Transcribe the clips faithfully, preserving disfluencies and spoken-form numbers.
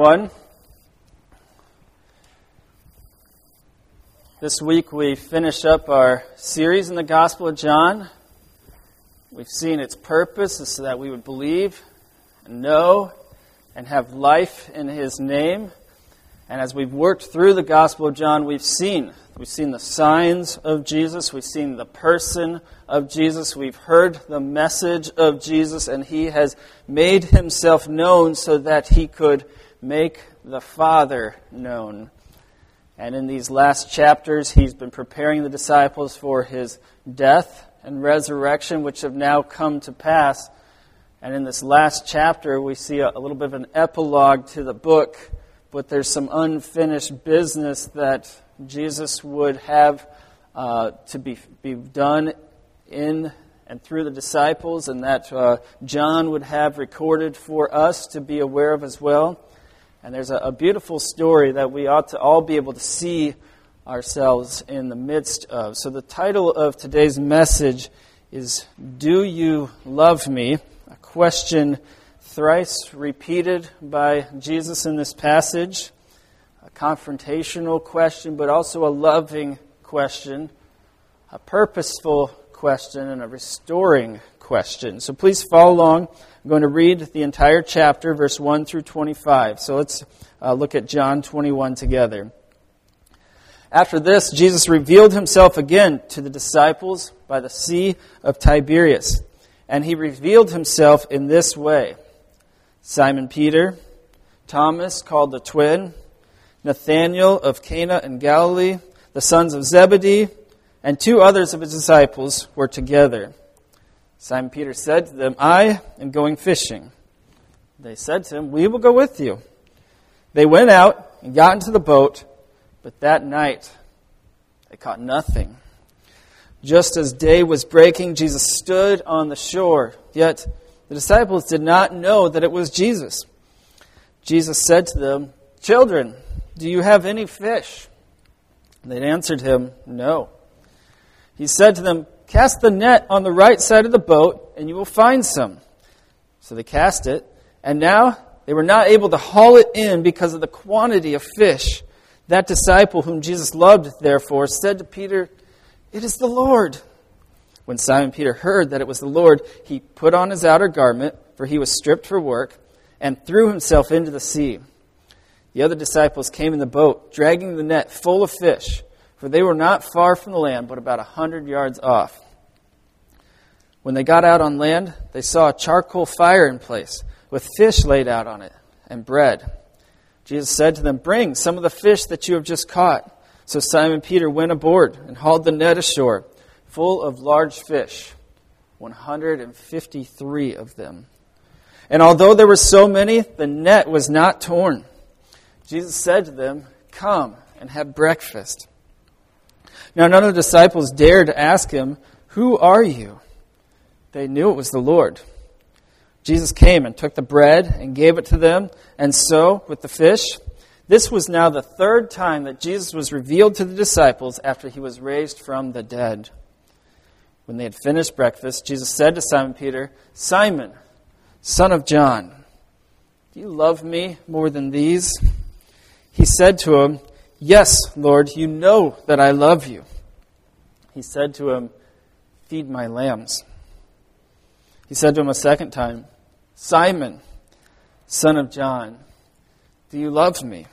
everyone. This week we finish up our series in the Gospel of John. We've seen its purpose is so that we would believe and know and have life in His name. And as we've worked through the Gospel of John, we've seen we've seen the signs of Jesus, we've seen the person of Jesus, we've heard the message of Jesus, and He has made Himself known so that He could make the Father known. And in these last chapters, He's been preparing the disciples for His death and resurrection, which have now come to pass. And in this last chapter, we see a, a little bit of an epilogue to the book, but there's some unfinished business that Jesus would have uh, to be, be done in and through the disciples, and that uh, John would have recorded for us to be aware of as well. And there's a, a beautiful story that we ought to all be able to see ourselves in the midst of. So the title of today's message is, Do You Love Me? A question thrice repeated by Jesus in this passage. A confrontational question, but also a loving question. A purposeful question and a restoring question. So please follow along. I'm going to read the entire chapter, verse one through twenty-five. So let's uh, look at John twenty-one together. After this, Jesus revealed Himself again to the disciples by the Sea of Tiberias. And He revealed Himself in this way. Simon Peter, Thomas called the twin, Nathanael of Cana in Galilee, the sons of Zebedee, and two others of His disciples were together. Simon Peter said to them, I am going fishing. They said to him, We will go with you. They went out and got into the boat, but that night they caught nothing. Just as day was breaking, Jesus stood on the shore, yet the disciples did not know that it was Jesus. Jesus said to them, Children, do you have any fish? They answered Him, No. He said to them, Cast the net on the right side of the boat, and you will find some. So they cast it, and now they were not able to haul it in because of the quantity of fish. That disciple whom Jesus loved, therefore, said to Peter, It is the Lord. When Simon Peter heard that it was the Lord, he put on his outer garment, for he was stripped for work, and threw himself into the sea. The other disciples came in the boat, dragging the net full of fish, for they were not far from the land, but about a hundred yards off. When they got out on land, they saw a charcoal fire in place, with fish laid out on it, and bread. Jesus said to them, Bring some of the fish that you have just caught. So Simon Peter went aboard and hauled the net ashore, full of large fish, one hundred fifty-three of them. And although there were so many, the net was not torn. Jesus said to them, Come and have breakfast. Now none of the disciples dared to ask Him, Who are you? They knew it was the Lord. Jesus came and took the bread and gave it to them, and so with the fish. This was now the third time that Jesus was revealed to the disciples after He was raised from the dead. When they had finished breakfast, Jesus said to Simon Peter, Simon, son of John, do you love me more than these? He said to him, Yes, Lord, you know that I love you. He said to him, Feed my lambs. He said to him a second time, Simon, son of John, do you love me?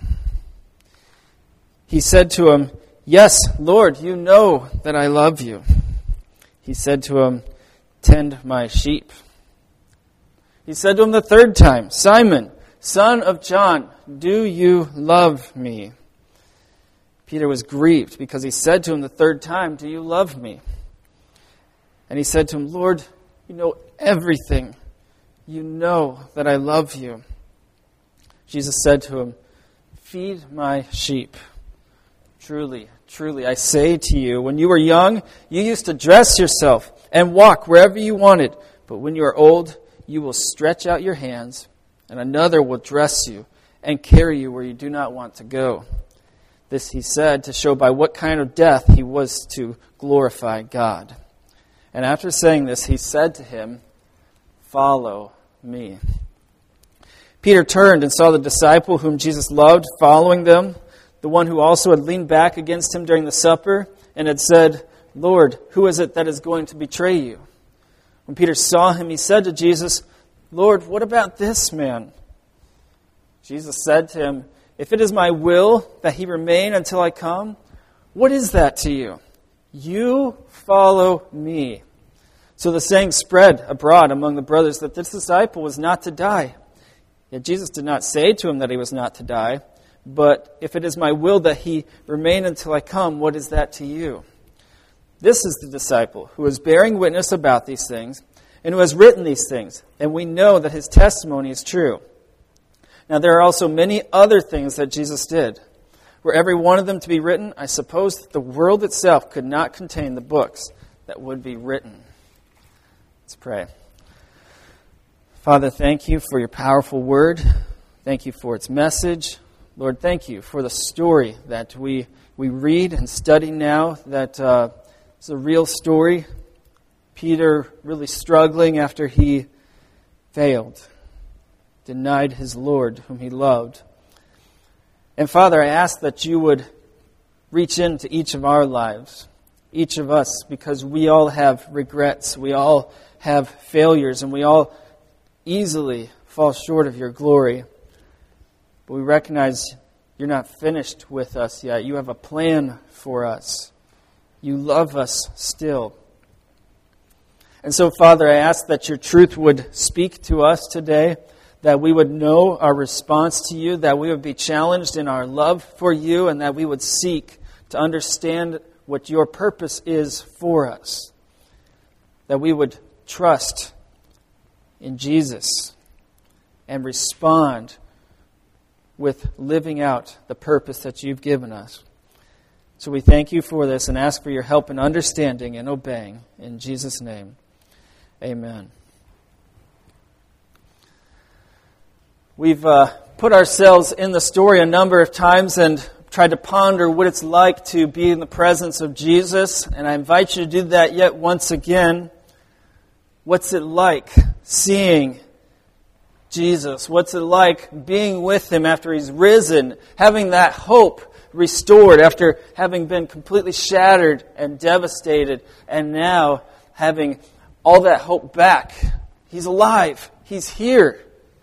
He said to him, Yes, Lord, you know that I love you. He said to him, Tend my sheep. He said to him the third time, Simon, son of John, do you love me? Peter was grieved because he said to him the third time, Do you love me? And he said to him, Lord, you know everything. You know that I love you. Jesus said to him, Feed my sheep. Truly, truly, I say to you, when you were young, you used to dress yourself and walk wherever you wanted. But when you are old, you will stretch out your hands, and another will dress you and carry you where you do not want to go. This he said to show by what kind of death he was to glorify God. And after saying this, he said to him, Follow me. Peter turned and saw the disciple whom Jesus loved following them, the one who also had leaned back against him during the supper and had said, "Lord, who is it that is going to betray you?" When Peter saw him, he said to Jesus, "Lord, what about this man?" Jesus said to him, "If it is my will that he remain until I come, what is that to you? You follow me." So the saying spread abroad among the brothers that this disciple was not to die. Yet Jesus did not say to him that he was not to die, but if it is my will that he remain until I come, what is that to you? This is the disciple who is bearing witness about these things and who has written these things, and we know that his testimony is true. Now there are also many other things that Jesus did. Were every one of them to be written, I suppose that the world itself could not contain the books that would be written. Let's pray. Father, thank you for your powerful word. Thank you for its message. Lord, thank you for the story that we we read and study now, that uh, it's a real story. Peter really struggling after he failed, denied his Lord whom he loved. And Father, I ask that you would reach into each of our lives, each of us, because we all have regrets, we all have failures, and we all easily fall short of your glory. But we recognize you're not finished with us yet. You have a plan for us. You love us still. And so, Father, I ask that your truth would speak to us today, that we would know our response to you, that we would be challenged in our love for you, and that we would seek to understand what your purpose is for us. That we would trust in Jesus and respond with living out the purpose that you've given us. So we thank you for this and ask for your help in understanding and obeying. In Jesus' name, amen. We've uh, put ourselves in the story a number of times and tried to ponder what it's like to be in the presence of Jesus. And I invite you to do that yet once again. What's it like seeing Jesus? What's it like being with Him after He's risen, having that hope restored after having been completely shattered and devastated, and now having all that hope back? He's alive. He's here.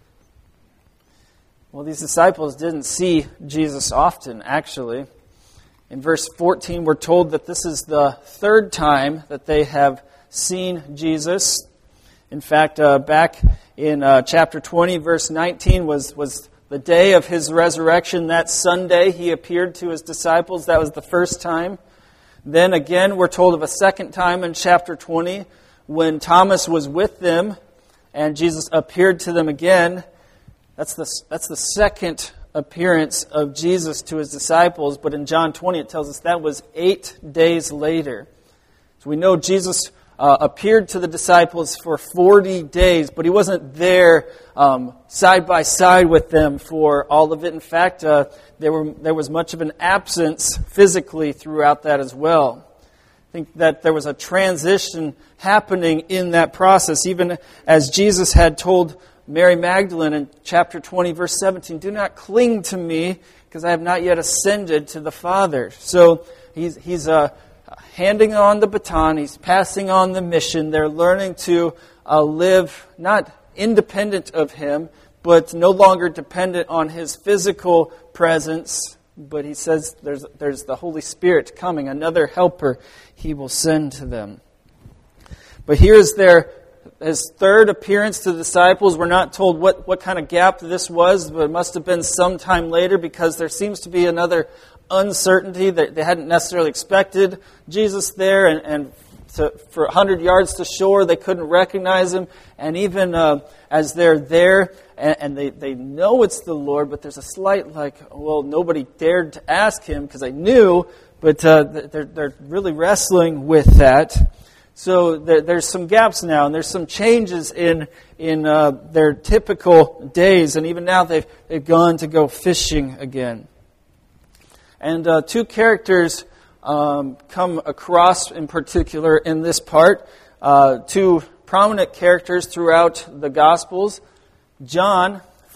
Well, these disciples didn't see Jesus often, actually. In verse fourteen, we're told that this is the third time that they have seen Jesus. In fact, uh, back in uh, chapter twenty, verse nineteen, was, was the day of His resurrection. That Sunday, He appeared to His disciples. That was the first time. Then again, we're told of a second time in chapter twenty, when Thomas was with them, and Jesus appeared to them again. That's the, that's the second appearance of Jesus to His disciples. But in John twenty, it tells us that was eight days later. So we know Jesus uh, appeared to the disciples for forty days, but He wasn't there um, side by side with them for all of it. In fact, uh, there were there was much of an absence physically throughout that as well. I think that there was a transition happening in that process, even as Jesus had told Mary Magdalene in chapter twenty, verse seventeen, "Do not cling to me, because I have not yet ascended to the Father." So he's he's uh, handing on the baton. He's passing on the mission. They're learning to uh, live not independent of Him, but no longer dependent on His physical presence. But He says there's there's the Holy Spirit coming, another helper He will send to them. But here's their His third appearance to the disciples. We're not told what, what kind of gap this was, but it must have been some time later, because there seems to be another uncertainty that they hadn't necessarily expected Jesus there, and, and to, for one hundred yards to shore, they couldn't recognize Him. And even uh, as they're there, and, and they, they know it's the Lord, but there's a slight like, well, nobody dared to ask Him because they knew, but uh, they're, they're really wrestling with that. So there, there's some gaps now, and there's some changes in in uh, their typical days, and even now they've they've gone to go fishing again. And uh, two characters um, come across in particular in this part. Uh, two prominent characters throughout the Gospels. John,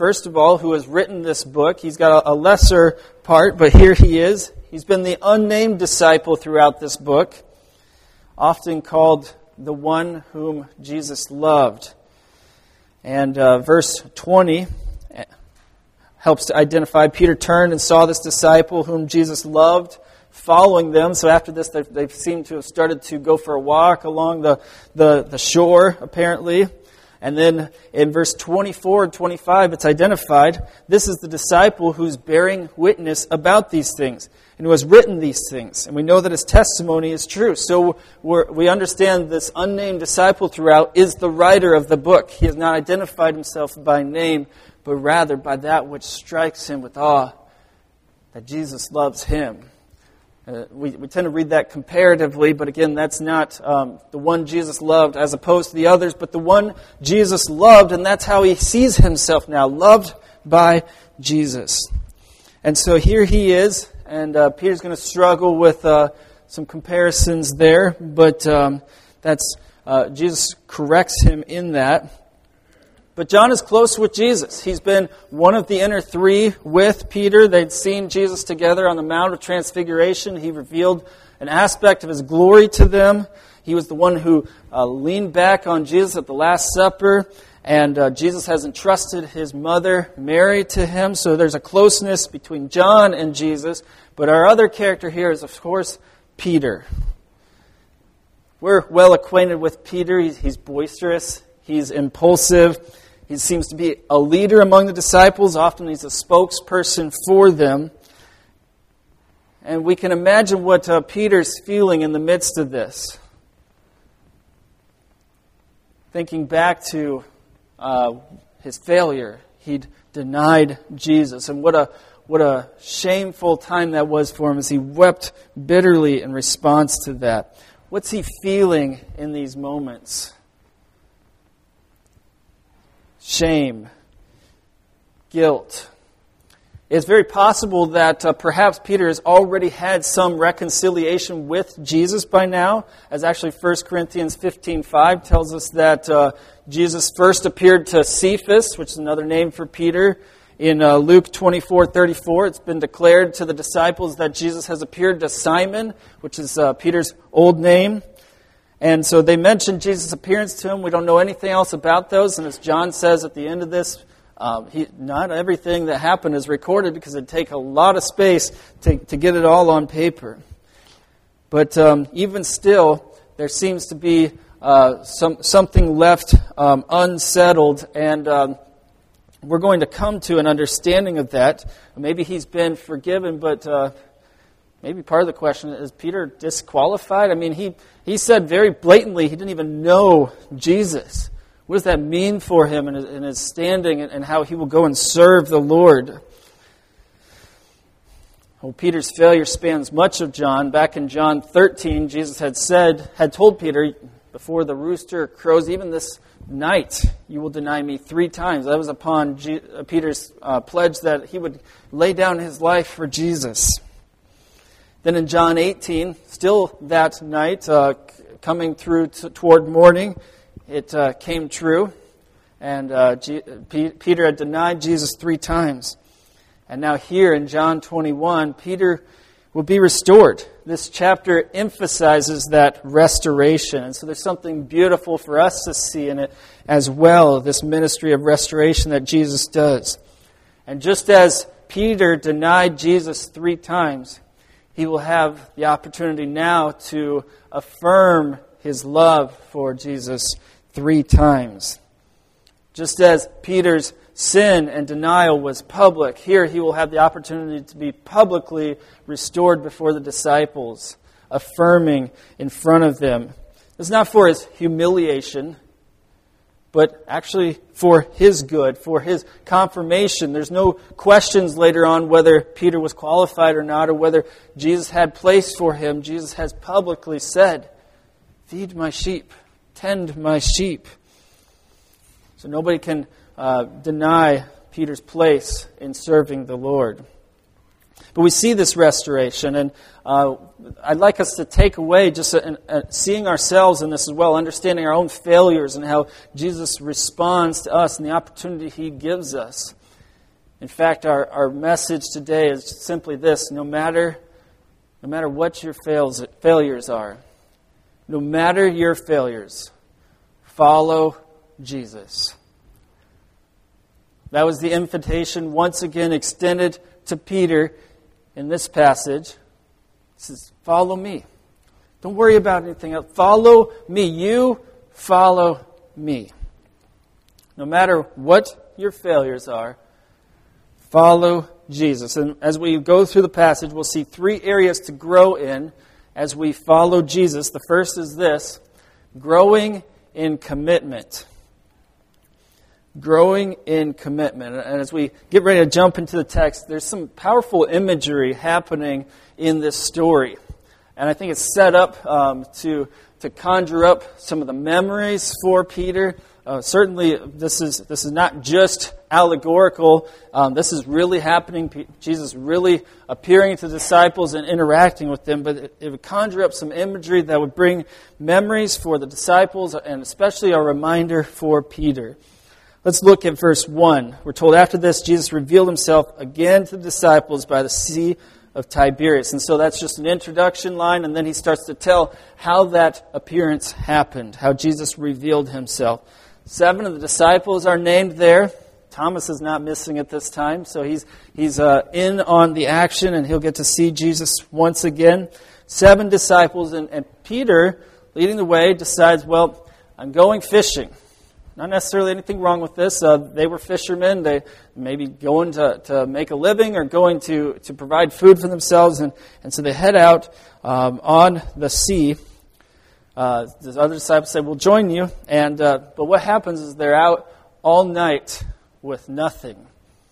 first of all, who has written this book. He's got a, a lesser part, but here he is. He's been the unnamed disciple throughout this book, often called the one whom Jesus loved. And uh, verse twenty helps to identify Peter turned and saw this disciple whom Jesus loved following them. So after this, they've, they've seemed to have started to go for a walk along the, the, the shore, apparently. And then in verse twenty-four and twenty-five, it's identified, this is the disciple who's bearing witness about these things and who has written these things. And we know that his testimony is true. So we're, we understand this unnamed disciple throughout is the writer of the book. He has not identified himself by name, but rather by that which strikes him with awe, that Jesus loves him. Uh, we, we tend to read that comparatively, but again, that's not um, the one Jesus loved as opposed to the others, but the one Jesus loved, and that's how he sees himself now, loved by Jesus. And so here he is, and uh, Peter's going to struggle with uh, some comparisons there, but um, that's uh, Jesus corrects him in that. But John is close with Jesus. He's been one of the inner three with Peter. They'd seen Jesus together on the Mount of Transfiguration. He revealed an aspect of his glory to them. He was the one who uh, leaned back on Jesus at the Last Supper. And uh, Jesus has entrusted his mother, Mary, to him. So there's a closeness between John and Jesus. But our other character here is, of course, Peter. We're well acquainted with Peter. He's, he's boisterous. He's impulsive. He seems to be a leader among the disciples. Often he's a spokesperson for them. And we can imagine what uh, Peter's feeling in the midst of this. Thinking back to uh, his failure, he'd denied Jesus. And what a what a shameful time that was for him as he wept bitterly in response to that. What's he feeling in these moments? Shame, guilt. It's very possible that uh, perhaps Peter has already had some reconciliation with Jesus by now, as actually First Corinthians fifteen five tells us that uh, Jesus first appeared to Cephas, which is another name for Peter. In uh, Luke twenty-four thirty-four, it's been declared to the disciples that Jesus has appeared to Simon, which is uh, Peter's old name. And so they mentioned Jesus' appearance to him. We don't know anything else about those. And as John says at the end of this, uh, he, not everything that happened is recorded because it'd take a lot of space to, to get it all on paper. But um, even still, there seems to be uh, some something left um, unsettled. And um, we're going to come to an understanding of that. Maybe he's been forgiven, but... Uh, Maybe part of the question is, is Peter disqualified? I mean, he, he said very blatantly he didn't even know Jesus. What does that mean for him in his, in his standing and, and how he will go and serve the Lord? Well, Peter's failure spans much of John. Back in John thirteen, Jesus had said, had told Peter, before the rooster crows, even this night, you will deny me three times. That was upon G- Peter's uh, pledge that he would lay down his life for Jesus. Then in John eighteen, still that night, uh, coming through t- toward morning, it uh, came true. And uh, G- P- Peter had denied Jesus three times. And now here in John twenty-one, Peter will be restored. This chapter emphasizes that restoration. And so there's something beautiful for us to see in it as well, this ministry of restoration that Jesus does. And just as Peter denied Jesus three times, he will have the opportunity now to affirm his love for Jesus three times. Just as Peter's sin and denial was public, here he will have the opportunity to be publicly restored before the disciples, affirming in front of them. It's not for his humiliation, but actually for his good, for his confirmation. There's no questions later on whether Peter was qualified or not, or whether Jesus had place for him. Jesus has publicly said, feed my sheep, tend my sheep. So nobody can uh, deny Peter's place in serving the Lord. But we see this restoration, and uh, I'd like us to take away just a, a, seeing ourselves in this as well, understanding our own failures and how Jesus responds to us and the opportunity He gives us. In fact, our, our message today is simply this: no matter, no matter what your fails, failures are, no matter your failures, follow Jesus. That was the invitation once again extended to Peter in this passage. It says, follow me. Don't worry about anything else. Follow me. You follow me. No matter what your failures are, follow Jesus. And as we go through the passage, we'll see three areas to grow in as we follow Jesus. The first is this: growing in commitment. Growing in commitment. And as we get ready to jump into the text, there's some powerful imagery happening in this story. And I think it's set up um, to, to conjure up some of the memories for Peter. Uh, certainly, this is this is not just allegorical. Um, this is really happening. P- Jesus really appearing to the disciples and interacting with them. But it, it would conjure up some imagery that would bring memories for the disciples and especially a reminder for Peter. Let's look at verse one. We're told, after this, Jesus revealed himself again to the disciples by the Sea of Tiberias. And so that's just an introduction line, and then he starts to tell how that appearance happened, how Jesus revealed himself. Seven of the disciples are named there. Thomas is not missing at this time, so he's he's uh, in on the action, and he'll get to see Jesus once again. Seven disciples, and, and Peter, leading the way, decides, well, I'm going fishing. Not necessarily anything wrong with this. Uh, they were fishermen. They maybe going to, to make a living or going to, to provide food for themselves. And, and so they head out um, on the sea. Uh, the other disciples say, we'll join you. And uh, but what happens is they're out all night with nothing.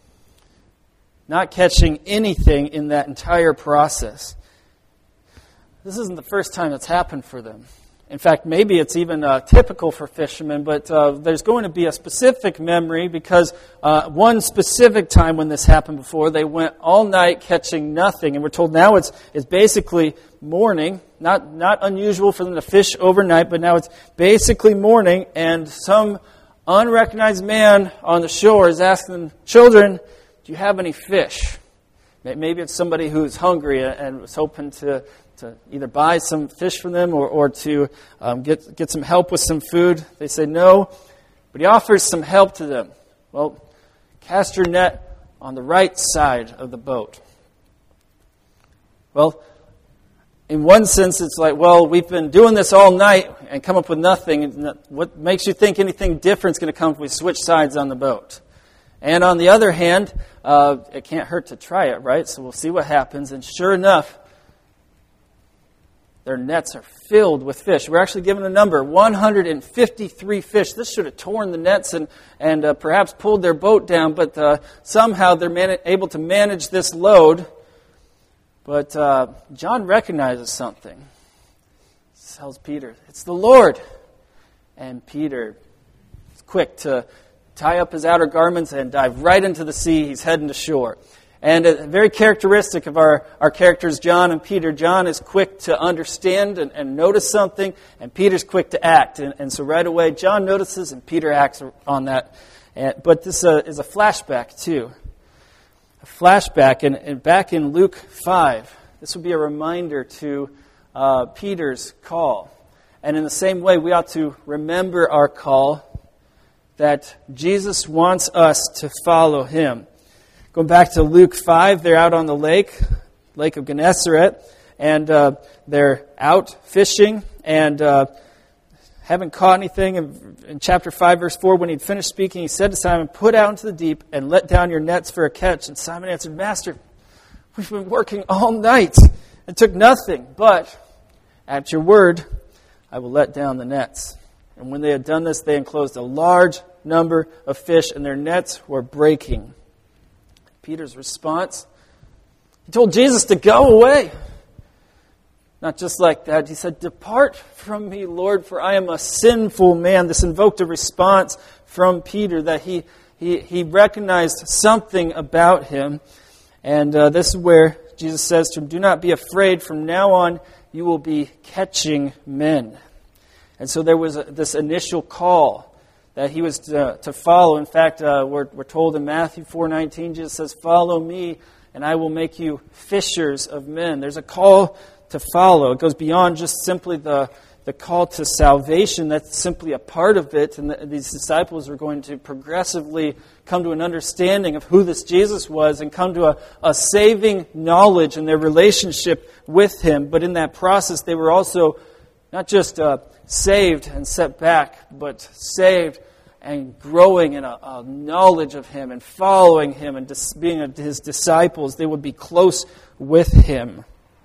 Not catching anything in that entire process. This isn't the first time it's happened for them. In fact, maybe it's even uh, typical for fishermen, but uh, there's going to be a specific memory because uh, one specific time when this happened before, they went all night catching nothing. And we're told now it's it's basically morning. Not, not unusual for them to fish overnight, but now it's basically morning, and some unrecognized man on the shore is asking them, children, do you have any fish? Maybe it's somebody who's hungry and was hoping to to either buy some fish from them or, or to um, get get some help with some food. They say no, but he offers some help to them. Well, cast your net on the right side of the boat. Well, in one sense, it's like, well, we've been doing this all night and come up with nothing. What makes you think anything different is going to come if we switch sides on the boat? And on the other hand, uh, it can't hurt to try it, right? So we'll see what happens. And sure enough, their nets are filled with fish. We're actually given a number, one hundred fifty-three fish. This should have torn the nets and, and uh, perhaps pulled their boat down, but uh, somehow they're man- able to manage this load. But uh, John recognizes something. He tells Peter, it's the Lord. And Peter is quick to tie up his outer garments and dive right into the sea. He's heading to shore. And uh, very characteristic of our, our characters, John and Peter. John is quick to understand and, and notice something, and Peter's quick to act. And, and so right away, John notices and Peter acts on that. And, but this uh, is a flashback, too. A flashback. And, and back in Luke five, this would be a reminder to uh, Peter's call. And in the same way, we ought to remember our call, that Jesus wants us to follow Him. Going back to Luke five, they're out on the lake, Lake of Gennesaret, and uh, they're out fishing and uh, haven't caught anything. In, in chapter five, verse four, when he'd finished speaking, he said to Simon, put out into the deep and let down your nets for a catch. And Simon answered, Master, we've been working all night and took nothing, but at your word, I will let down the nets. And when they had done this, they enclosed a large number of fish, and their nets were breaking. Peter's response, he told Jesus to go away. Not just like that. He said, depart from me, Lord, for I am a sinful man. This invoked a response from Peter that he he, he recognized something about him. And uh, this is where Jesus says to him, do not be afraid. From now on, you will be catching men. And so there was a, this initial call that he was to, to follow. In fact, uh, we're, we're told in Matthew four nineteen, Jesus says, "Follow me, and I will make you fishers of men." There's a call to follow. It goes beyond just simply the, the call to salvation. That's simply a part of it. And the, these disciples are going to progressively come to an understanding of who this Jesus was and come to a, a saving knowledge in their relationship with him. But in that process, they were also not just uh, saved and set back, but saved and growing in a, a knowledge of him and following him and dis- being a, his disciples. They would be close with him.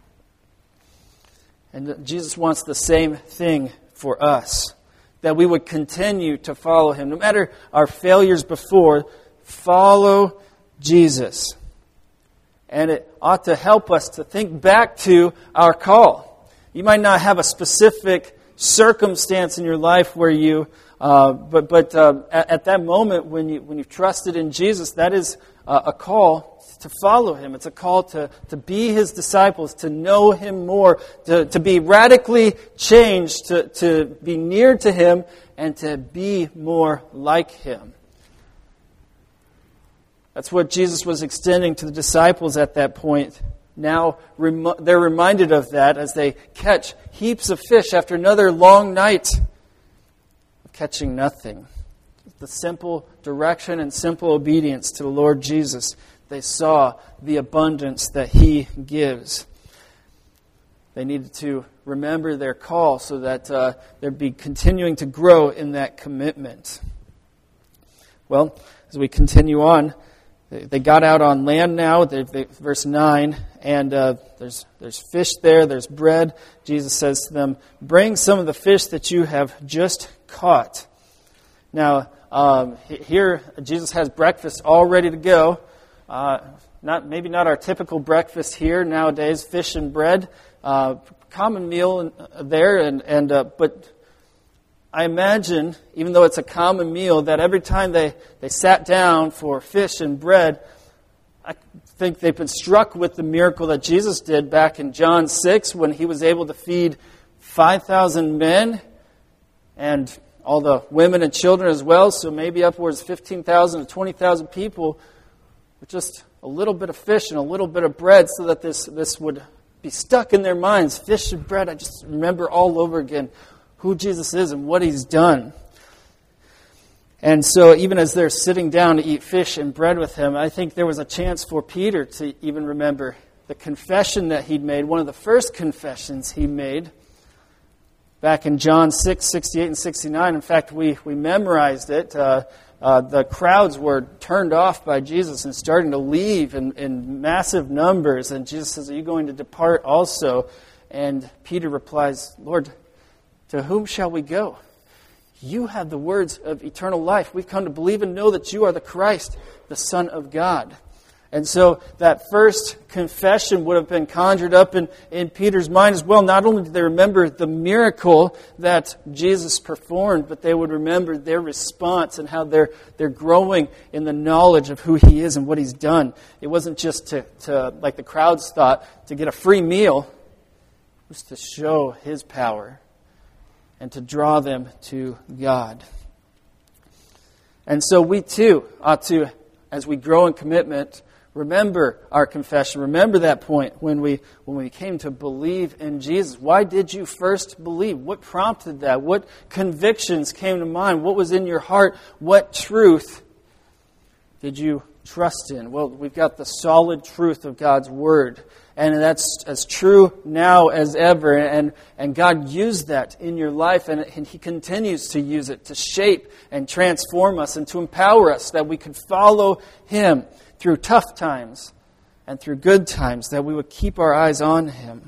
And Jesus wants the same thing for us, that we would continue to follow him. No matter our failures before, follow Jesus. And it ought to help us to think back to our call. You might not have a specific circumstance in your life where you, uh, but but uh, at, at that moment when you when you've trusted in Jesus, that is uh, a call to follow him. It's a call to, to be his disciples, to know him more, to, to be radically changed, to, to be near to him, and to be more like him. That's what Jesus was extending to the disciples at that point. Now rem- they're reminded of that as they catch heaps of fish after another long night of catching nothing. The simple direction and simple obedience to the Lord Jesus. They saw the abundance that he gives. They needed to remember their call so that uh, they'd be continuing to grow in that commitment. Well, as we continue on, they, they got out on land now, they, they, verse nine, and uh, there's, there's fish there, there's bread. Jesus says to them, "Bring some of the fish that you have just caught." Now, um, here Jesus has breakfast all ready to go. Uh, not maybe not our typical breakfast here nowadays, fish and bread, uh, common meal in, uh, there, and and uh, but I imagine, even though it's a common meal, that every time they, they sat down for fish and bread, I think they've been struck with the miracle that Jesus did back in John six when he was able to feed five thousand men and all the women and children as well, so maybe upwards of fifteen thousand to twenty thousand people. Just a little bit of fish and a little bit of bread so that this, this would be stuck in their minds. Fish and bread, I just remember all over again who Jesus is and what he's done. And so even as they're sitting down to eat fish and bread with him, I think there was a chance for Peter to even remember the confession that he'd made, one of the first confessions he made back in John six, sixty-eight and sixty-nine. In fact, we, we memorized it. Uh, Uh, the crowds were turned off by Jesus and starting to leave in, in massive numbers. And Jesus says, "Are you going to depart also?" And Peter replies, "Lord, to whom shall we go? You have the words of eternal life. We've come to believe and know that you are the Christ, the Son of God." And so that first confession would have been conjured up in, in Peter's mind as well. Not only did they remember the miracle that Jesus performed, but they would remember their response and how they're they're growing in the knowledge of who he is and what he's done. It wasn't just to, to like the crowds thought, to get a free meal. It was to show his power and to draw them to God. And so we too ought to, as we grow in commitment, remember our confession. Remember that point when we when we came to believe in Jesus. Why did you first believe? What prompted that? What convictions came to mind? What was in your heart? What truth did you trust in? Well, we've got the solid truth of God's Word. And that's as true now as ever. And, and God used that in your life, and, and He continues to use it to shape and transform us and to empower us that we could follow Him through tough times and through good times, that we would keep our eyes on Him.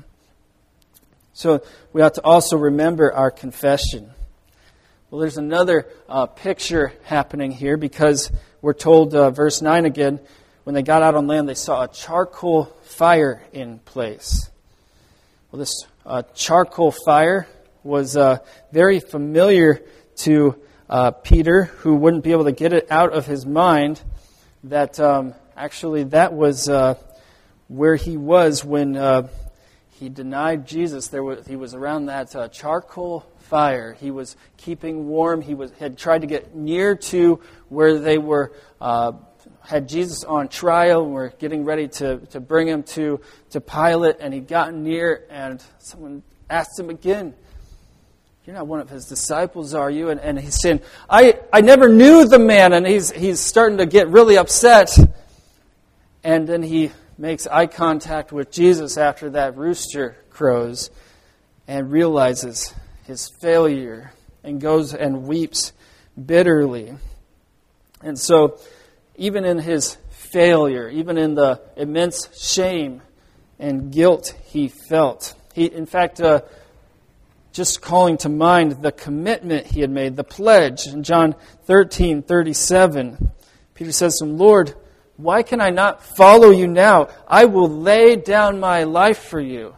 So we ought to also remember our confession. Well, there's another uh, picture happening here, because we're told, uh, verse nine again, when they got out on land, they saw a charcoal fire in place. Well, this uh, charcoal fire was uh, very familiar to uh, Peter, who wouldn't be able to get it out of his mind that um, actually that was uh, where he was when uh, he denied Jesus. There was, he was around that uh, charcoal fire. He was keeping warm. He was had tried to get near to where they were, uh, had Jesus on trial and were getting ready to, to bring him to, to Pilate. And he got near, and someone asked him again, "You're not one of his disciples, are you?" And, and he's saying, I, I never knew the man. And he's he's starting to get really upset. And then he makes eye contact with Jesus after that rooster crows and realizes his failure and goes and weeps bitterly. And so, even in his failure, even in the immense shame and guilt he felt, he, in fact, uh, just calling to mind the commitment he had made, the pledge. In John thirteen thirty-seven, Peter says to him, "Lord, why can I not follow you now? I will lay down my life for you."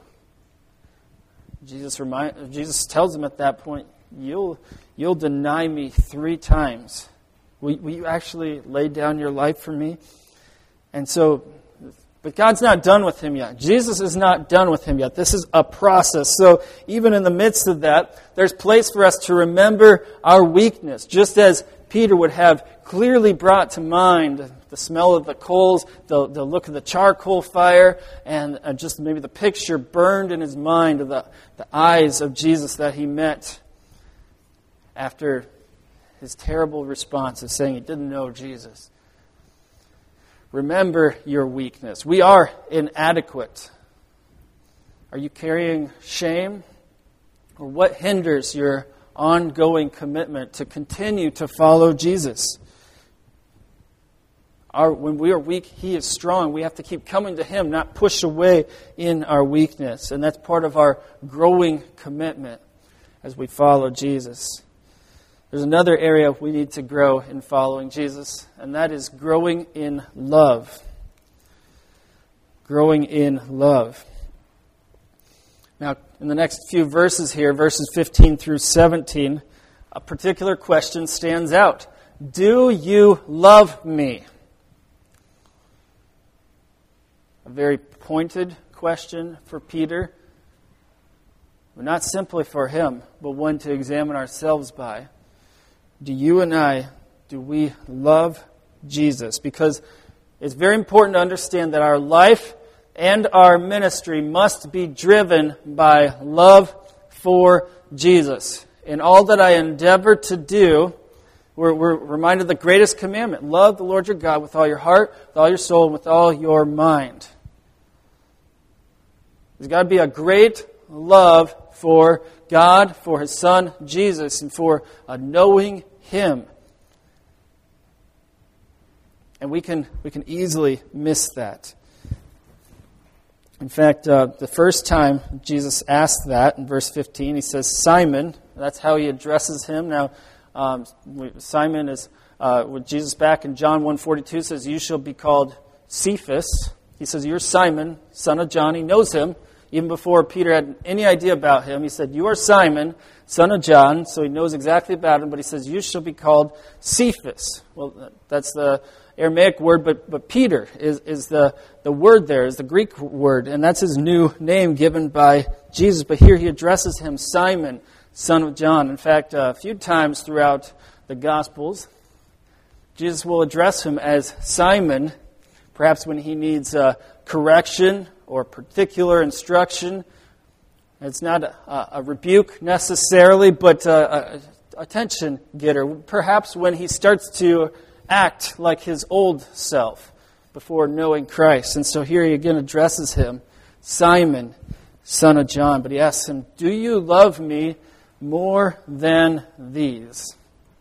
Jesus remind, Jesus tells him at that point, you'll, you'll deny me three times. Will, will you actually lay down your life for me? And so, but God's not done with him yet. Jesus is not done with him yet. This is a process. So even in the midst of that, there's place for us to remember our weakness, just as Peter would have clearly brought to mind the smell of the coals, the, the look of the charcoal fire, and uh, just maybe the picture burned in his mind of the, the eyes of Jesus that he met after his terrible response of saying he didn't know Jesus. Remember your weakness. We are inadequate. Are you carrying shame? Or what hinders your ongoing commitment to continue to follow Jesus? Our, when we are weak, He is strong. We have to keep coming to Him, not push away in our weakness. And that's part of our growing commitment as we follow Jesus. There's another area we need to grow in following Jesus, and that is growing in love. Growing in love. Now, in the next few verses here, verses fifteen through seventeen, a particular question stands out. Do you love me? A very pointed question for Peter, but not simply for him, but one to examine ourselves by. Do you and I, do we love Jesus? Because it's very important to understand that our life and our ministry must be driven by love for Jesus. In all that I endeavor to do, we're, we're reminded of the greatest commandment. Love the Lord your God with all your heart, with all your soul, and with all your mind. There's got to be a great love for God, for His Son, Jesus, and for uh, knowing Him. And we can we can easily miss that. In fact, uh, the first time Jesus asked that, in verse fifteen, He says, Simon. That's how He addresses him. Now, um, Simon is, uh, with Jesus back in John one forty-two, says, you shall be called Cephas. He says, you're Simon, son of John. He knows him. Even before Peter had any idea about him, he said, you are Simon, son of John. So he knows exactly about him, but he says, you shall be called Cephas. Well, that's the Aramaic word, but, but Peter is, is the, the word there, is the Greek word, and that's his new name given by Jesus. But here he addresses him, Simon, son of John. In fact, a few times throughout the Gospels, Jesus will address him as Simon, perhaps when he needs uh, correction or particular instruction. It's not a, a rebuke necessarily, but a, a attention getter. Perhaps when he starts to act like his old self before knowing Christ. And so here he again addresses him, Simon, son of John. But he asks him, do you love me more than these?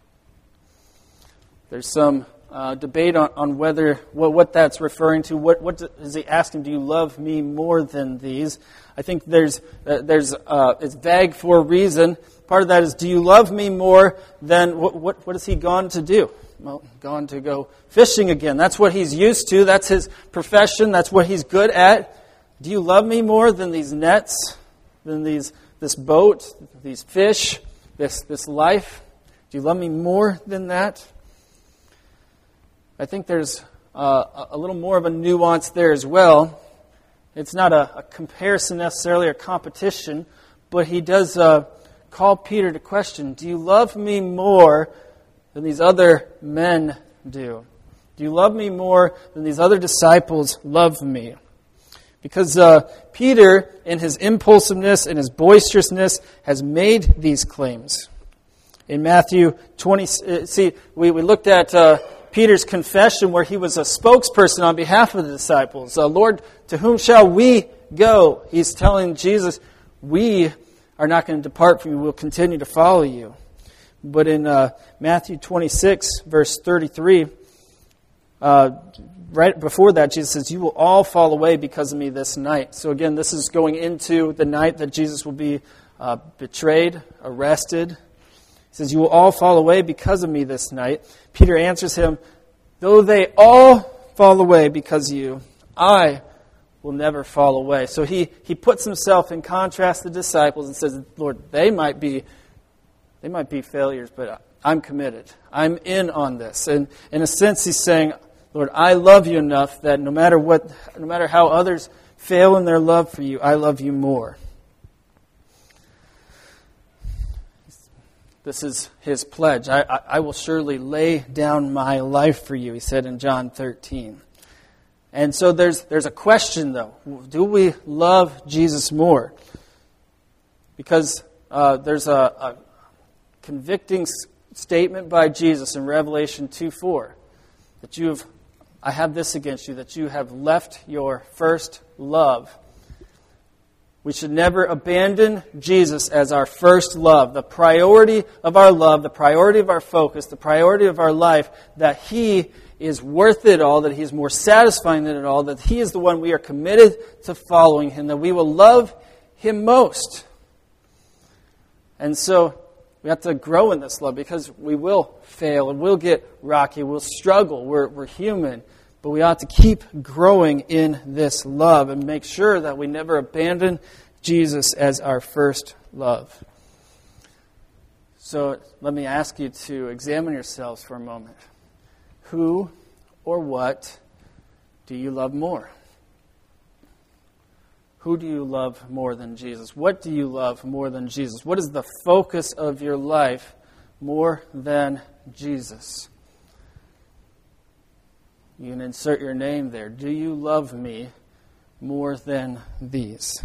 There's some Uh, debate on, on whether what, what that's referring to. What, what is he asking? Do you love me more than these? I think there's uh, there's uh, it's vague for a reason. Part of that is, do you love me more than what, what? What has he gone to do? Well, gone to go fishing again. That's what he's used to. That's his profession. That's what he's good at. Do you love me more than these nets, than these this boat, these fish, this this life? Do you love me more than that? I think there's uh, a little more of a nuance there as well. It's not a, a comparison necessarily or competition, but he does uh, call Peter to question, do you love me more than these other men do? Do you love me more than these other disciples love me? Because uh, Peter, in his impulsiveness and his boisterousness, has made these claims. In Matthew twenty, see, we, we looked at uh, Peter's confession where he was a spokesperson on behalf of the disciples. Uh, Lord, to whom shall we go? He's telling Jesus, we are not going to depart from you. We'll continue to follow you. But in uh, Matthew twenty-six, verse thirty-three, uh, right before that, Jesus says, you will all fall away because of me this night. So again, this is going into the night that Jesus will be uh, betrayed, arrested. He says, you will all fall away because of me this night. Peter answers him, though they all fall away because of you, I will never fall away. So he, he puts himself in contrast to the disciples and says, Lord, they might be they might be failures, but I'm committed. I'm in on this. And in a sense, he's saying, Lord, I love you enough that no matter what, no matter how others fail in their love for you, I love you more. This is his pledge. I, I, I will surely lay down my life for you, he said in John thirteen. And so there's there's a question, though. Do we love Jesus more? Because uh, there's a, a convicting statement by Jesus in Revelation two four that you have, I have this against you, that you have left your first love. We should never abandon Jesus as our first love, the priority of our love, the priority of our focus, the priority of our life, that He is worth it all, that He is more satisfying than it all, that He is the one we are committed to following Him, that we will love Him most. And so we have to grow in this love because we will fail and we'll get rocky, we'll struggle, we're, we're human. But we ought to keep growing in this love and make sure that we never abandon Jesus as our first love. So let me ask you to examine yourselves for a moment. Who or what do you love more? Who do you love more than Jesus? What do you love more than Jesus? What is the focus of your life more than Jesus? You can insert your name there. Do you love me more than these?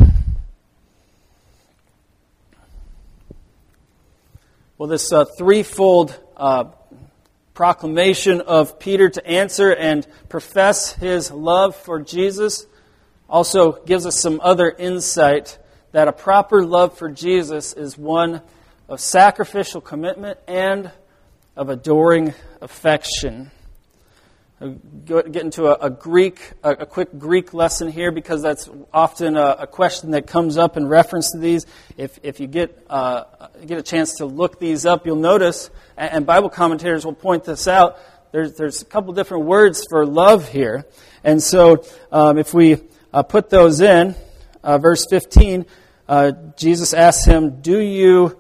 Well, this uh, threefold uh, proclamation of Peter to answer and profess his love for Jesus also gives us some other insight that a proper love for Jesus is one of sacrificial commitment and of adoring affection. I'll get into a, a Greek, a, a quick Greek lesson here because that's often a, a question that comes up in reference to these. If if you get uh, get a chance to look these up, you'll notice, and, and Bible commentators will point this out. There's there's a couple different words for love here, and so um, if we uh, put those in, uh, verse fifteen, uh, Jesus asks him, "Do you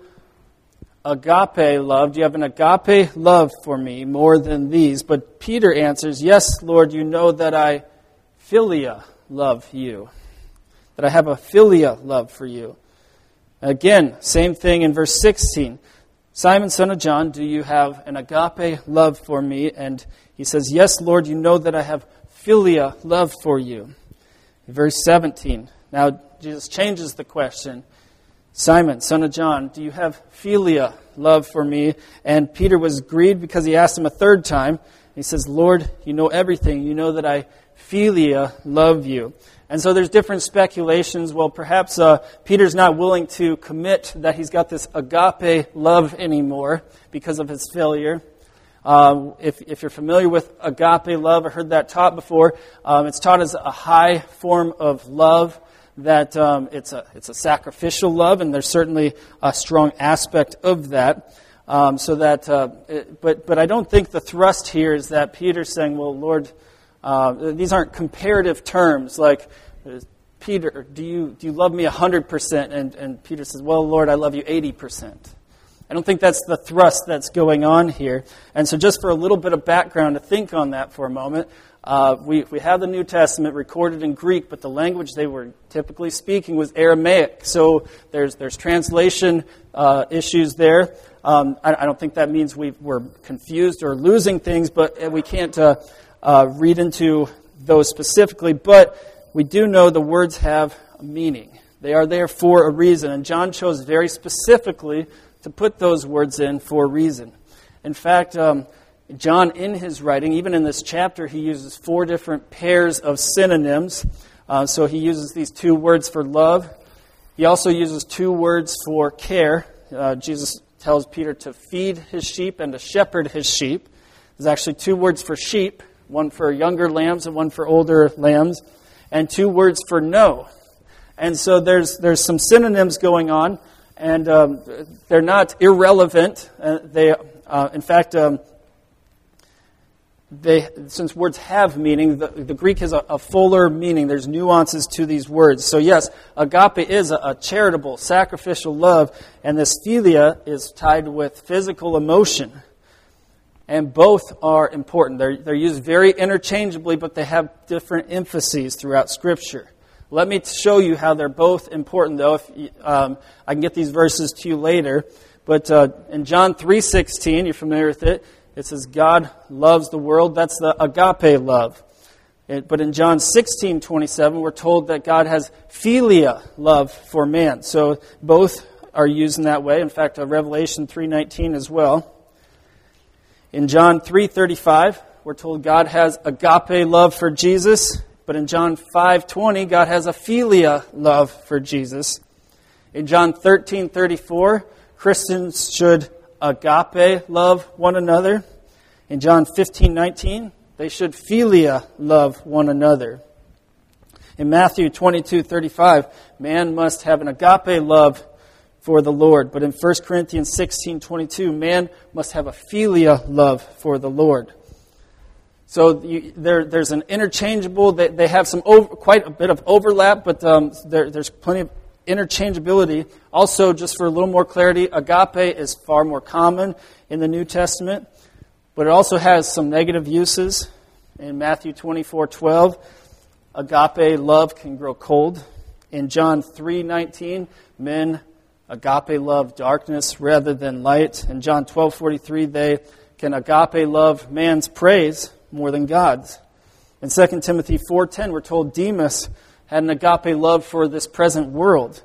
agape love? Do you have an agape love for me more than these?" But Peter answers, "Yes, Lord, you know that I philia love you. That I have a philia love for you." Again, same thing in verse sixteen. "Simon, son of John, do you have an agape love for me?" And he says, "Yes, Lord, you know that I have philia love for you." In verse seventeen, now Jesus changes the question. "Simon, son of John, do you have philia love for me?" And Peter was grieved because he asked him a third time. He says, "Lord, you know everything. You know that I philia love you." And so there's different speculations. Well, perhaps uh, Peter's not willing to commit that he's got this agape love anymore because of his failure. Um, if, if you're familiar with agape love, I heard that taught before. Um, it's taught as a high form of love. That um, it's a it's a sacrificial love, and there's certainly a strong aspect of that. Um, so that, uh, it, but but I don't think the thrust here is that Peter's saying, "Well, Lord, uh, these aren't comparative terms. Like, Peter, do you do you love me a hundred percent?" And and Peter says, "Well, Lord, I love you eighty percent." I don't think that's the thrust that's going on here. And so, just for a little bit of background to think on that for a moment. Uh, we, we have the New Testament recorded in Greek, but the language they were typically speaking was Aramaic. So there's there's translation uh, issues there. Um, I, I don't think that means we we're confused or losing things, but we can't uh, uh, read into those specifically. But we do know the words have a meaning. They are there for a reason, and John chose very specifically to put those words in for a reason. In fact, um, John, in his writing, even in this chapter, he uses four different pairs of synonyms. Uh, so he uses these two words for love. He also uses two words for care. Uh, Jesus tells Peter to feed his sheep and to shepherd his sheep. There's actually two words for sheep, one for younger lambs and one for older lambs, and two words for know. And so there's there's some synonyms going on, and um, they're not irrelevant. Uh, they, uh, in fact, um, they since words have meaning, the, the Greek has a, a fuller meaning. There's nuances to these words. So yes, agape is a, a charitable, sacrificial love, and this philia is tied with physical emotion. And both are important. They're, they're used very interchangeably, but they have different emphases throughout Scripture. Let me show you how they're both important, though. If um, I can get these verses to you later. But uh, in John three sixteen, you're familiar with it, it says God loves the world. That's the agape love. It, but in John sixteen twenty-seven, we're told that God has philia love for man. So both are used in that way. In fact, uh, Revelation three nineteen as well. In John three thirty-five, we're told God has agape love for Jesus. But in John five twenty, God has a philia love for Jesus. In John thirteen thirty-four, Christians should agape love one another. In John fifteen nineteen, they should philia love one another. In Matthew twenty-two thirty-five, man must have an agape love for the Lord. But in First Corinthians sixteen twenty-two, man must have a philia love for the Lord. So you, there, there's an interchangeable, they, they have some over, quite a bit of overlap, but um, there, there's plenty of interchangeability. Also, just for a little more clarity, agape is far more common in the New Testament, but it also has some negative uses. In Matthew twenty-four twelve, agape love can grow cold. In John three nineteen, men agape love darkness rather than light. In John twelve forty-three, they can agape love man's praise more than God's. In Second Timothy four ten, we're told Demas had an agape love for this present world.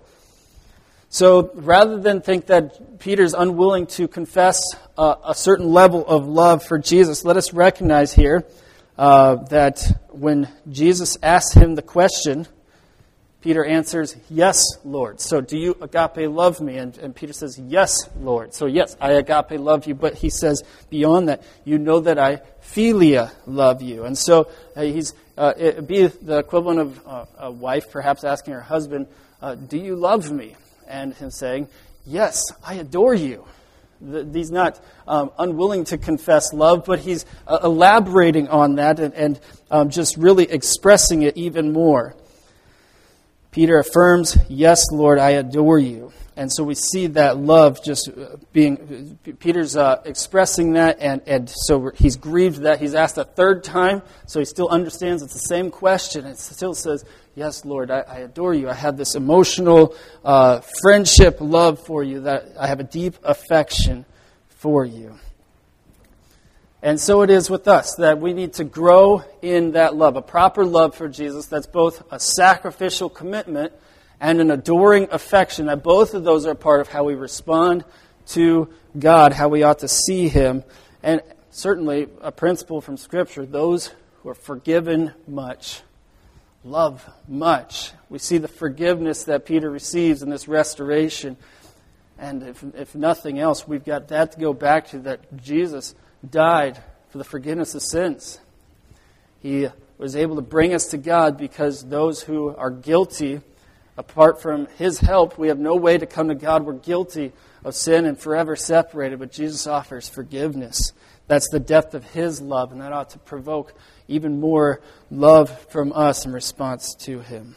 So rather than think that Peter's unwilling to confess uh, a certain level of love for Jesus, let us recognize here uh, that when Jesus asked him the question, Peter answers, "Yes, Lord." So do you agape love me? And, and Peter says, "Yes, Lord." So yes, I agape love you. But he says, beyond that, you know that I philia love you. And so uh, he's uh, it'd be the equivalent of uh, a wife perhaps asking her husband, uh, "Do you love me?" And him saying, "Yes, I adore you." The, he's not um, unwilling to confess love, but he's uh, elaborating on that and, and um, just really expressing it even more. Peter affirms, "Yes, Lord, I adore you." And so we see that love just being, Peter's uh, expressing that, and, and so he's grieved that he's asked a third time, so he still understands it's the same question. It still says, "Yes, Lord, I, I adore you. I have this emotional uh, friendship love for you, that I have a deep affection for you." And so it is with us, that we need to grow in that love, a proper love for Jesus that's both a sacrificial commitment and an adoring affection, that both of those are part of how we respond to God, how we ought to see Him. And certainly a principle from Scripture, those who are forgiven much love much. We see the forgiveness that Peter receives in this restoration. And if, if nothing else, we've got that to go back to, that Jesus died for the forgiveness of sins. He was able to bring us to God because those who are guilty, apart from His help, we have no way to come to God. We're guilty of sin and forever separated, but Jesus offers forgiveness. That's the depth of His love, and that ought to provoke even more love from us in response to Him.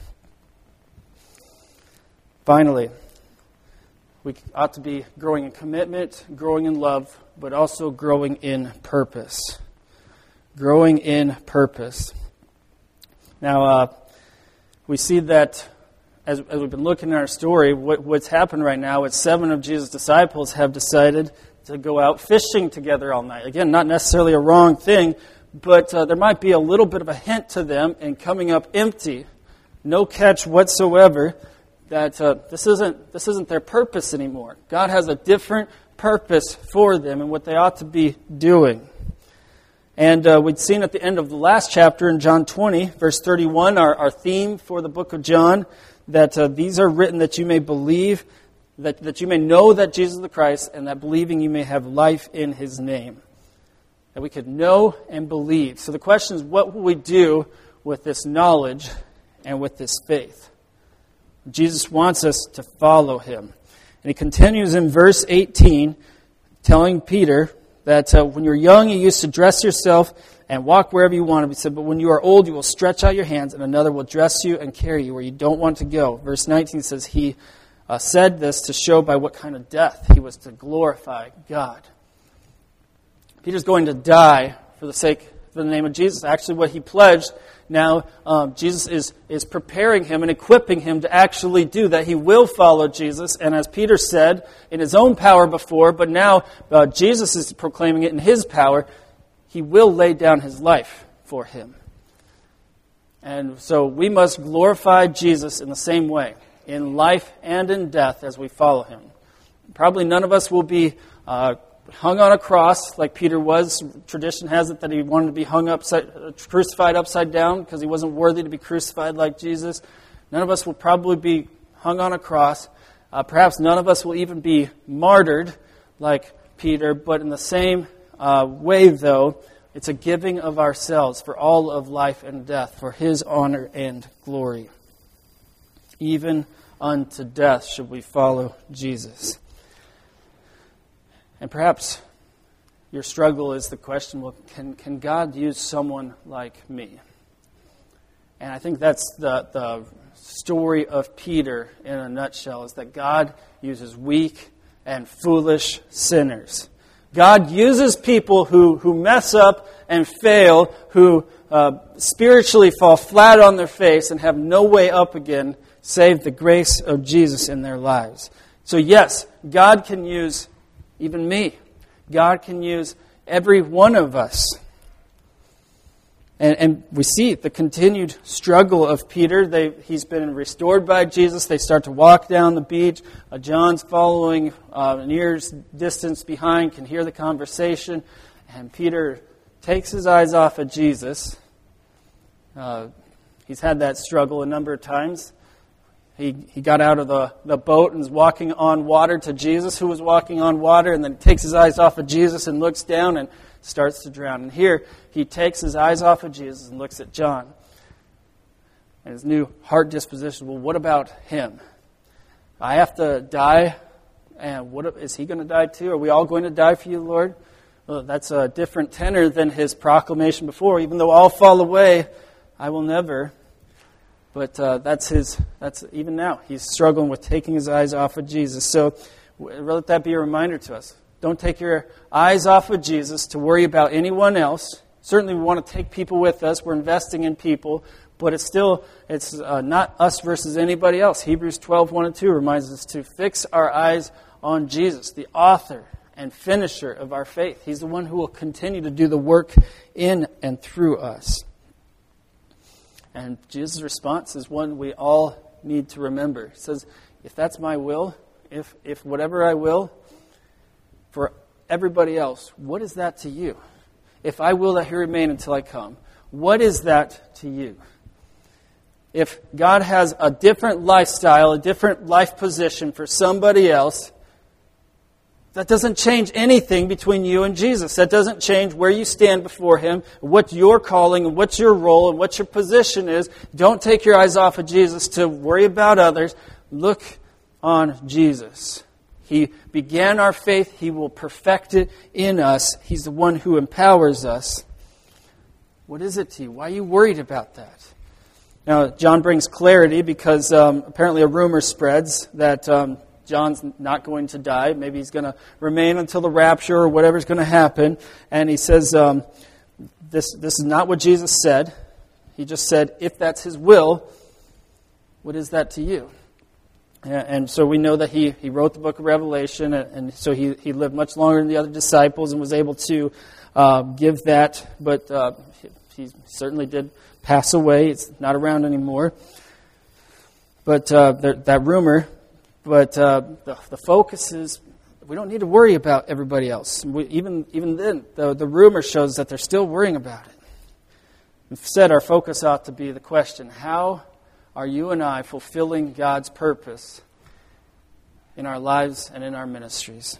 Finally, we ought to be growing in commitment, growing in love, but also growing in purpose. growing in purpose. Now, uh, we see that as, as we've been looking at our story, what, what's happened right now is seven of Jesus' disciples have decided to go out fishing together all night. Again, not necessarily a wrong thing, but uh, there might be a little bit of a hint to them in coming up empty, no catch whatsoever, that uh, this isn't this isn't their purpose anymore. God has a different purpose for them and what they ought to be doing. And uh, we'd seen at the end of the last chapter in John twenty, verse thirty-one, our, our theme for the book of John, that uh, these are written that you may believe, that, that you may know that Jesus is the Christ, and that believing you may have life in His name. That we could know and believe. So the question is, what will we do with this knowledge and with this faith? Jesus wants us to follow Him. And He continues in verse eighteen, telling Peter that uh, when you're young, you used to dress yourself and walk wherever you wanted. He said, but when you are old, you will stretch out your hands, and another will dress you and carry you where you don't want to go. Verse nineteen says, He uh, said this to show by what kind of death He was to glorify God. Peter's going to die for the sake, for the name of Jesus. Actually, what he pledged, now um, Jesus is, is preparing him and equipping him to actually do that. He will follow Jesus, and as Peter said, in his own power before, but now uh, Jesus is proclaiming it in His power, He will lay down His life for him. And so we must glorify Jesus in the same way, in life and in death, as we follow Him. Probably none of us will be uh, hung on a cross like Peter was. Tradition has it that he wanted to be hung upside, crucified upside down because he wasn't worthy to be crucified like Jesus. None of us will probably be hung on a cross. Uh, perhaps none of us will even be martyred like Peter, but in the same uh, way, though, it's a giving of ourselves for all of life and death, for His honor and glory. Even unto death should we follow Jesus. And perhaps your struggle is the question, well, can, can God use someone like me? And I think that's the, the story of Peter in a nutshell, is that God uses weak and foolish sinners. God uses people who, who mess up and fail, who uh, spiritually fall flat on their face and have no way up again, save the grace of Jesus in their lives. So yes, God can use even me. God can use every one of us. And, and we see the continued struggle of Peter. They, he's been restored by Jesus. They start to walk down the beach. Uh, John's following uh, an ear's distance behind, can hear the conversation. And Peter takes his eyes off of Jesus. Uh, he's had that struggle a number of times. He he got out of the, the boat and was walking on water to Jesus, who was walking on water, and then takes his eyes off of Jesus and looks down and starts to drown. And here, he takes his eyes off of Jesus and looks at John. And his new heart disposition, well, what about him? I have to die, and what is he going to die too? Are we all going to die for you, Lord? Well, that's a different tenor than his proclamation before. Even though all fall away, I will never. But uh, that's his. That's even now he's struggling with taking his eyes off of Jesus. So let that be a reminder to us. Don't take your eyes off of Jesus to worry about anyone else. Certainly, we want to take people with us. We're investing in people, but it's still it's uh, not us versus anybody else. Hebrews twelve, one and two reminds us to fix our eyes on Jesus, the author and finisher of our faith. He's the one who will continue to do the work in and through us. And Jesus' response is one we all need to remember. He says, if that's my will, if if whatever I will, for everybody else, what is that to you? If I will that He remain until I come, what is that to you? If God has a different lifestyle, a different life position for somebody else, that doesn't change anything between you and Jesus. That doesn't change where you stand before Him, what your calling, and what your role, and what your position is. Don't take your eyes off of Jesus to worry about others. Look on Jesus. He began our faith. He will perfect it in us. He's the one who empowers us. What is it to you? Why are you worried about that? Now, John brings clarity because um, apparently a rumor spreads that Um, John's not going to die. Maybe he's going to remain until the rapture or whatever's going to happen. And he says, um, this, this is not what Jesus said. He just said, if that's his will, what is that to you? And so we know that he, he wrote the book of Revelation, and, and so he, he lived much longer than the other disciples and was able to uh, give that. But uh, he, he certainly did pass away. It's not around anymore. But uh, the, that rumor, but uh, the, the focus is, we don't need to worry about everybody else. We, even even then, the, the rumor shows that they're still worrying about it. Instead, our focus ought to be the question, how are you and I fulfilling God's purpose in our lives and in our ministries?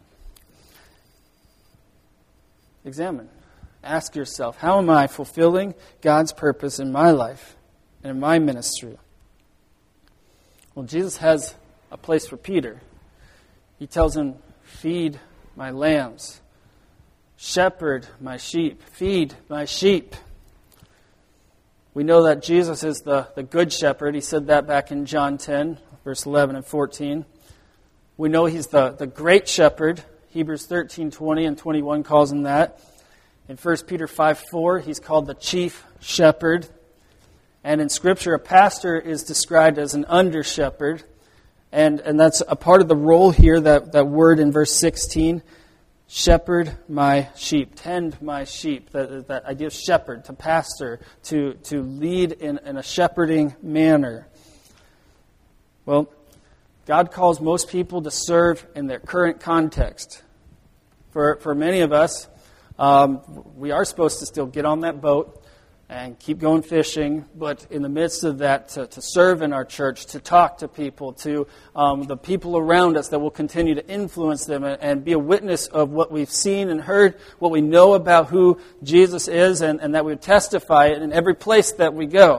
Examine. Ask yourself, how am I fulfilling God's purpose in my life and in my ministry? Well, Jesus has a place for Peter. He tells him, feed my lambs, shepherd my sheep, feed my sheep. We know that Jesus is the, the good shepherd. He said that back in John ten, verse eleven and fourteen. We know he's the, the great shepherd. Hebrews thirteen, twenty and twenty-one calls him that. In First Peter five, four, he's called the chief shepherd. And in Scripture, a pastor is described as an under-shepherd. And, and that's a part of the role here, that, that word in verse sixteen. Shepherd my sheep, tend my sheep. That, that idea of shepherd, to pastor, to, to lead in, in a shepherding manner. Well, God calls most people to serve in their current context. For, for many of us, um, we are supposed to still get on that boat and keep going fishing, but in the midst of that, to, to serve in our church, to talk to people, to um, the people around us that will continue to influence them and, and be a witness of what we've seen and heard, what we know about who Jesus is, and, and that we testify it in every place that we go.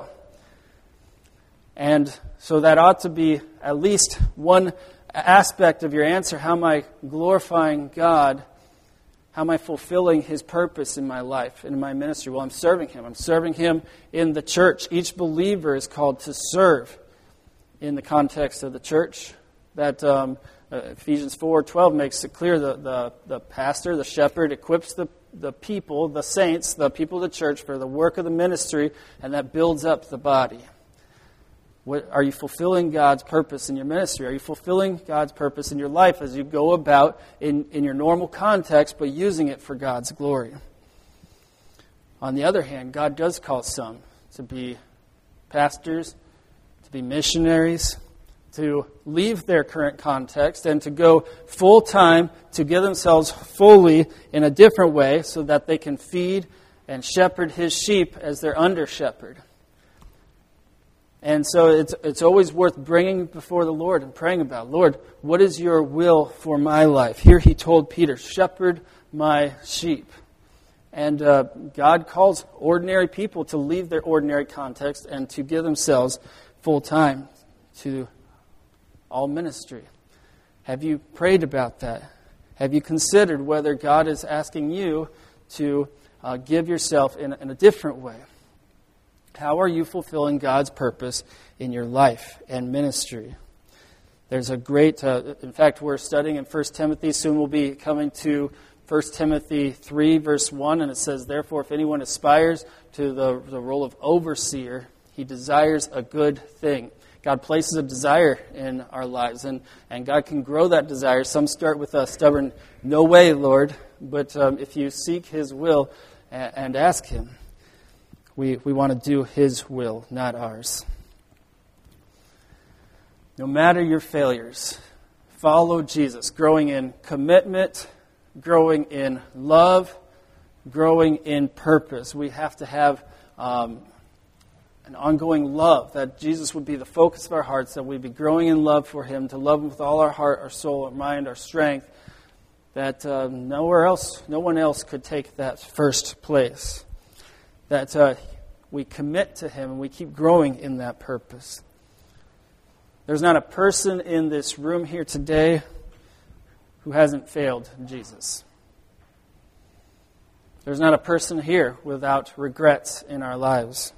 And so that ought to be at least one aspect of your answer. How am I glorifying God? How am I fulfilling His purpose in my life and in my ministry? Well, I'm serving Him. I'm serving Him in the church. Each believer is called to serve in the context of the church. That um, uh, Ephesians four twelve makes it clear. The, the, the pastor, the shepherd, equips the, the people, the saints, the people of the church for the work of the ministry, and that builds up the body. What, are you fulfilling God's purpose in your ministry? Are you fulfilling God's purpose in your life as you go about in, in your normal context, but using it for God's glory? On the other hand, God does call some to be pastors, to be missionaries, to leave their current context and to go full-time, to give themselves fully in a different way so that they can feed and shepherd His sheep as their under-shepherd. And so it's it's always worth bringing before the Lord and praying about, Lord, what is your will for my life? Here He told Peter, shepherd my sheep. And uh, God calls ordinary people to leave their ordinary context and to give themselves full time to all ministry. Have you prayed about that? Have you considered whether God is asking you to uh, give yourself in, in a different way? How are you fulfilling God's purpose in your life and ministry? There's a great, uh, in fact, we're studying in First Timothy. Soon we'll be coming to First Timothy three, verse one, and it says, therefore, if anyone aspires to the, the role of overseer, he desires a good thing. God places a desire in our lives, and, and God can grow that desire. Some start with a stubborn, no way, Lord, but um, if you seek His will and, and ask Him, We we want to do His will, not ours. No matter your failures, follow Jesus, growing in commitment, growing in love, growing in purpose. We have to have um, an ongoing love, that Jesus would be the focus of our hearts, that we'd be growing in love for Him, to love Him with all our heart, our soul, our mind, our strength, that uh, nowhere else, no one else could take that first place. That uh, we commit to Him and we keep growing in that purpose. There's not a person in this room here today who hasn't failed Jesus. There's not a person here without regrets in our lives.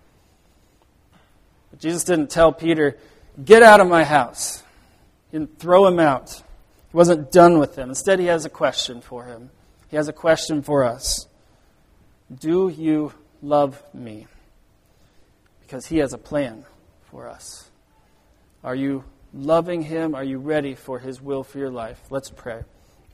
But Jesus didn't tell Peter, get out of my house. He didn't throw him out. He wasn't done with him. Instead, He has a question for him. He has a question for us. do you love me? Because he has a plan for us. Are you loving him? Are you ready for his will for your life? Let's pray.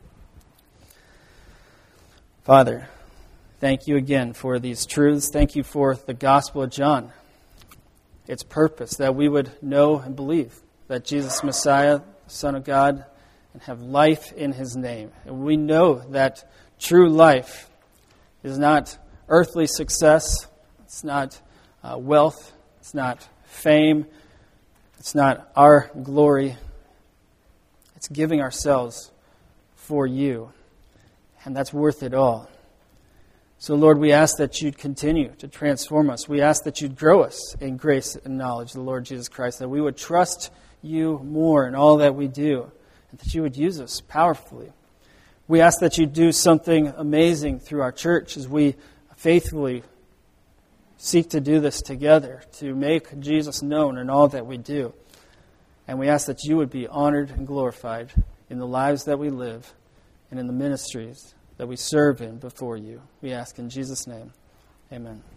Father, thank you again for these truths. Thank you for the Gospel of John. Its purpose, that we would know and believe that Jesus Messiah, the Son of God, and have life in his name. And we know that true life is not earthly success, it's not uh, wealth, it's not fame, it's not our glory. It's giving ourselves for you. And that's worth it all. So, Lord, we ask that you'd continue to transform us. We ask that you'd grow us in grace and knowledge of the Lord Jesus Christ, that we would trust you more in all that we do, and that you would use us powerfully. We ask that you'd do something amazing through our church as we faithfully seek to do this together, to make Jesus known in all that we do. And we ask that you would be honored and glorified in the lives that we live and in the ministries that we serve in before you. We ask in Jesus' name. Amen.